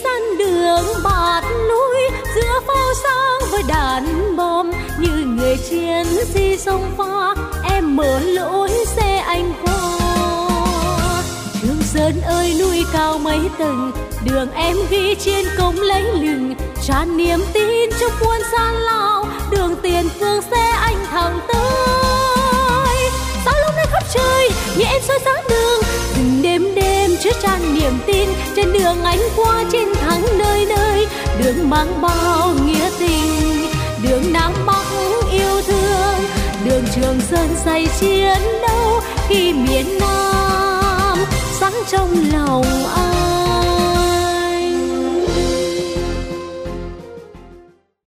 săn đường bạt núi, giữa pháo sáng với đạn bom, như người chiến sĩ sông pha em mở lối xe anh qua. Trường Sơn ơi núi cao mấy tầng, đường em ghi trên cổng lấy lừng, tràn niềm tin trong muôn gian lao, đường tiền phương xe anh thẳng tới. Sao lúc này khắp trời như em soi sáng đường, từng đêm đêm chứa tràn niềm tin, trên đường anh qua chiến thắng nơi nơi, đường mang bao nghĩa tình, đường Nam Bắc yêu thương, đường Trường Sơn say chiến đấu khi miền Nam sáng trong lòng anh.